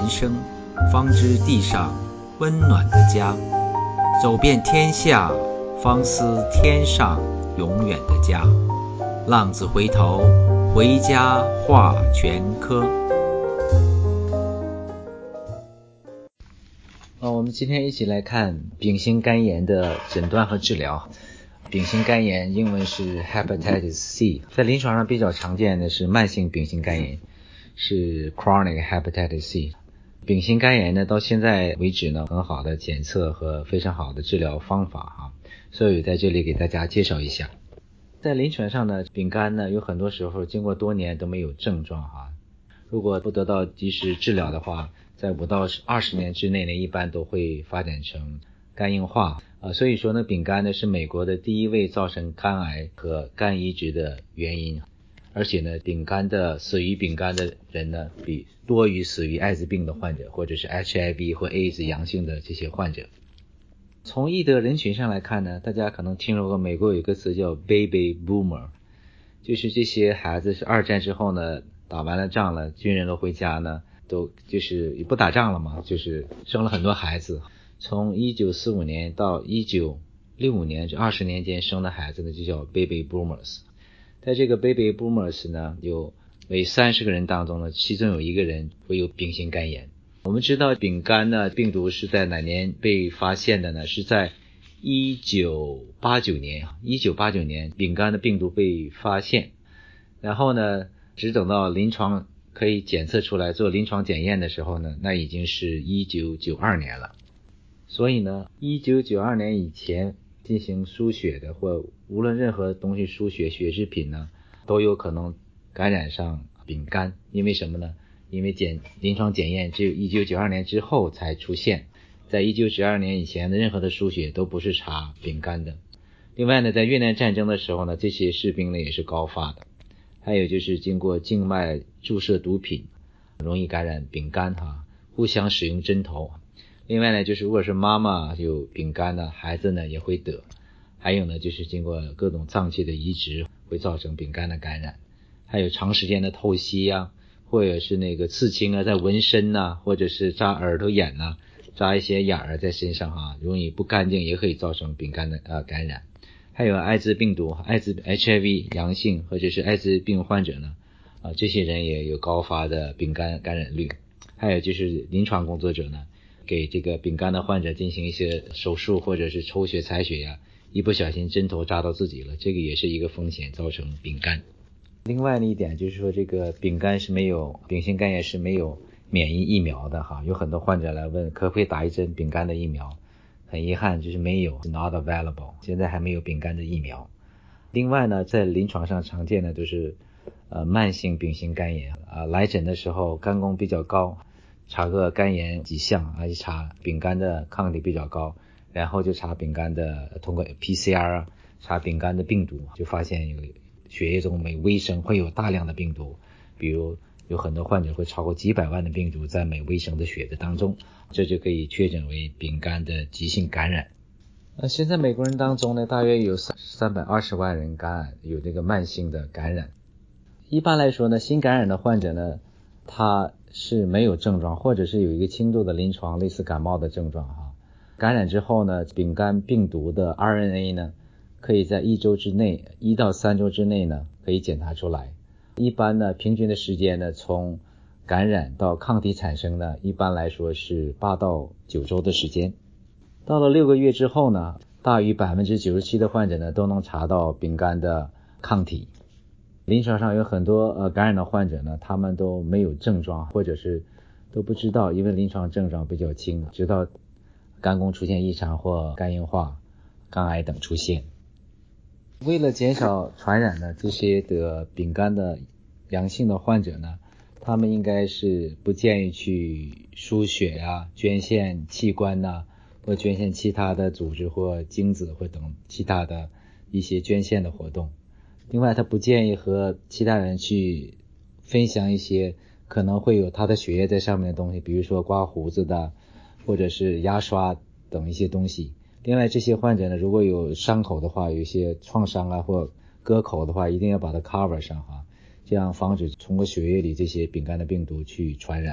人生，方知地上温暖的家。走遍天下，方思天上永远的家。浪子回头，回家话全科。我们今天一起来看丙型肝炎的诊断和治疗。丙型肝炎英文是 Hepatitis C， 在临床上比较常见的是慢性丙型肝炎，是 Chronic Hepatitis C。 丙型肝炎呢，到现在为止呢，很好的检测和非常好的治疗方法所以在这里给大家介绍一下。在临床上呢，丙肝呢有很多时候经过多年都没有症状如果不得到及时治疗的话，在5到20年之内呢，一般都会发展成肝硬化所以说呢，丙肝呢是美国的第一位造成肝癌和肝移植的原因，而且呢，死于丙肝的人呢，比多于死于艾滋病的患者，或者是 HIV 或 AIDS 阳性的这些患者。从易得人群上来看呢，大家可能听说过美国有一个词叫 Baby Boomer， 就是这些孩子是二战之后呢，打完了仗了，军人都回家呢，都就是也不打仗了嘛，就是生了很多孩子。从1945年到1965年这20年间生的孩子呢，就叫 Baby Boomers。 在这个 Baby Boomers 呢，有每30个人当中呢，其中有1个人会有丙型肝炎。我们知道丙肝呢，病毒是在哪年被发现的呢？是在1989年丙肝的病毒被发现，然后呢，只等到临床可以检测出来做临床检验的时候呢，那已经是1992年了。所以呢，1992年以前进行输血的，或无论任何东西输血血制品呢，都有可能感染上丙肝。因为什么呢？因为临床检验只有1992年之后才出现，在1992年以前的任何的输血都不是查丙肝的。另外呢，在越南战争的时候呢，这些士兵呢也是高发的。还有就是经过静脉注射毒品容易感染丙肝互相使用针头。另外呢，就是如果是妈妈有丙肝呢，孩子呢也会得。还有呢，就是经过各种脏器的移植会造成丙肝的感染。还有长时间的透析或者是那个刺青在纹身或者是扎耳朵眼扎一些眼儿在身上容易不干净，也可以造成丙肝的感染。还有艾滋病毒HIV 阳性或者是艾滋病患者呢这些人也有高发的丙肝感染率。还有就是临床工作者呢，给这个丙肝的患者进行一些手术或者是抽血采血一不小心针头扎到自己了，这个也是一个风险，造成丙肝。另外的一点就是说，这个丙型肝炎是没有免疫疫苗的有很多患者来问可不可以打一针丙肝的疫苗，很遗憾就是没有 not available， 现在还没有丙肝的疫苗。另外呢，在临床上常见的就是慢性丙型肝炎来诊的时候肝功比较高，查个肝炎几项一查丙肝的抗体比较高，然后就查丙肝的，通过 PCR 查丙肝的病毒，就发现有血液中每微升会有大量的病毒，比如有很多患者会超过几百万的病毒在每微升的血的当中，这就可以确诊为丙肝的急性感染。现在美国人当中呢，大约有320万人有这个慢性的感染。一般来说呢，新感染的患者呢，他是没有症状，或者是有一个轻度的临床类似感冒的症状感染之后呢，丙肝病毒的 RNA 呢，可以在1到3周之内呢，可以检查出来。一般呢，平均的时间呢，从感染到抗体产生呢，一般来说是8到9周的时间。到了6个月之后呢，大于 97% 的患者呢，都能查到丙肝的抗体。临床上有很多感染的患者呢，他们都没有症状，或者是都不知道，因为临床症状比较轻，直到肝功出现异常或肝硬化、肝癌等出现。为了减少传染呢，这些得丙肝的阳性的患者呢，他们应该是不建议去输血捐献器官或捐献其他的组织或精子或等其他的一些捐献的活动。另外，他不建议和其他人去分享一些可能会有他的血液在上面的东西，比如说刮胡子的或者是牙刷等一些东西。另外，这些患者呢，如果有伤口的话，有一些创伤或割口的话，一定要把它 cover 上这样防止通过血液里这些丙肝的病毒去传染。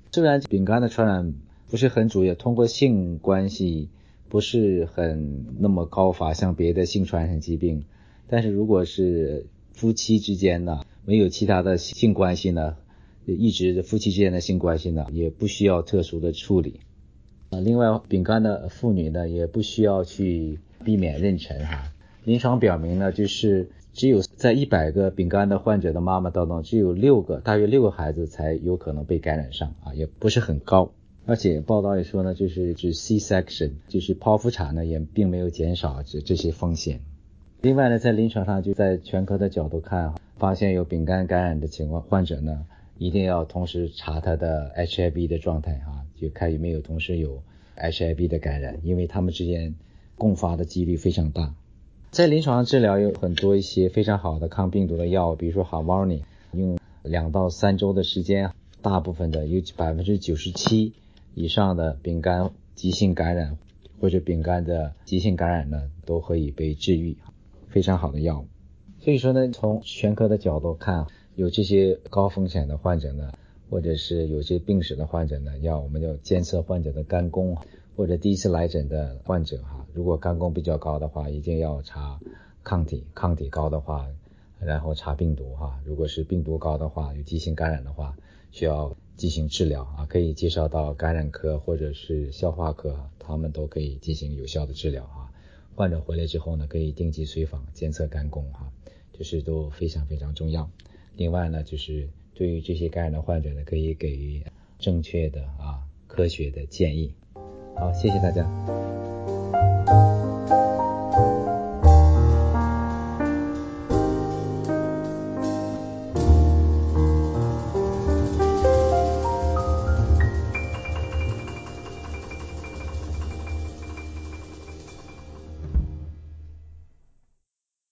虽然丙肝的传染不是很主要，通过性关系不是很那么高发，像别的性传染疾病，但是如果是夫妻之间呢，没有其他的性关系呢，一直夫妻之间的性关系呢，也不需要特殊的处理。另外，丙肝的妇女呢，也不需要去避免妊娠哈。临床表明呢，就是只有在100个丙肝的患者的妈妈当中，只有大约6个孩子才有可能被感染上啊，也不是很高。而且报道也说呢，就是指 C-section， 就是剖腹产呢，也并没有减少这些风险。另外呢，在临床上就在全科的角度看，发现有丙肝感染的情况，患者呢一定要同时查他的 HIV 的状态啊，就看有没有同时有 HIV 的感染，因为他们之间共发的几率非常大。在临床上治疗有很多一些非常好的抗病毒的药，比如说 Harvoni， 用2到3周的时间，大部分的有 97% 以上的丙肝急性感染或者丙肝的急性感染呢，都可以被治愈，非常好的药物。所以说呢，从全科的角度看，有这些高风险的患者呢，或者是有些病史的患者呢，我们要监测患者的肝功，或者第一次来诊的患者如果肝功比较高的话，一定要查抗体高的话，然后查病毒如果是病毒高的话，有急性感染的话，需要进行治疗可以介绍到感染科或者是消化科他们都可以进行有效的治疗患者回来之后呢，可以定期随访监测肝功就是都非常非常重要。另外呢，就是对于这些感染的患者呢，可以给予正确的科学的建议。好，谢谢大家。